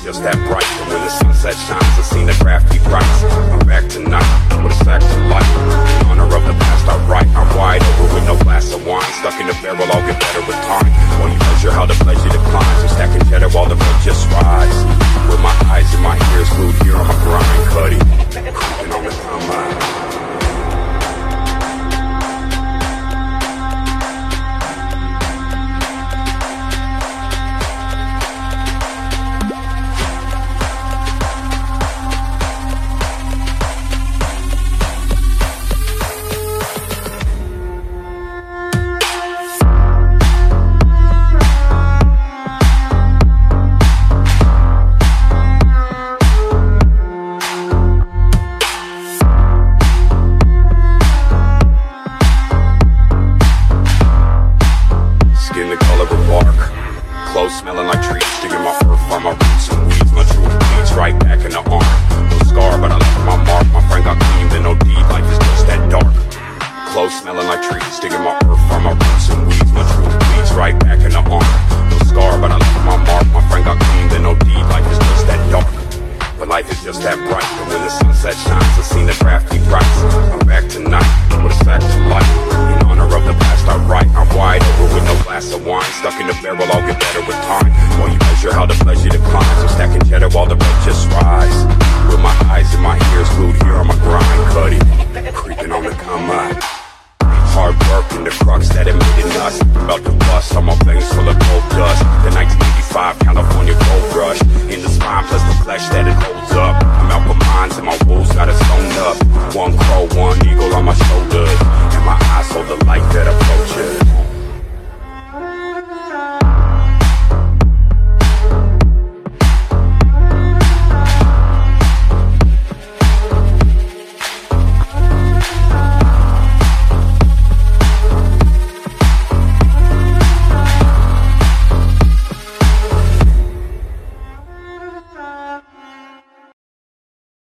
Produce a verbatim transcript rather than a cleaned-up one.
just that bright. And when the sunset shines, I seen the graffiti rights. I'm back tonight with a sack to life. In honor of the past I write. I'm wide over with no glass of wine. Stuck in the barrel, I'll get better with time. When you measure how the pleasure declines, I'm stacking cheddar while the road just rise. With my eyes and my ears glued here on my grind, Cuddy, creeping on the combine. Smelling like trees, digging my earth from my roots and weeds. My truth bleeds right back in the arm. No scar, but I left my mark. My friend got cleaned and no deed. Life is just that dark. Clothes smelling like trees, digging my earth from my roots and weeds. My truth bleeds right back in the arm. No scar, but I left my mark. My friend got cleaned and no deed. Life is just that dark. But life is just that bright. And when the sunset shines, I seen the graffiti rights. I'm back tonight with a sack to life. In honor of the past I write. I'm wide over with no glass of wine. Stuck in the barrel, I'll get better with time. While you measure how the pleasure declines, I'm stacking cheddar while the road just rise. With my eyes and my ears glued here on my grind, Cuddy, creeping on the combine. Hard work and the crux that it made it nuts. About to bust on my veins full of cold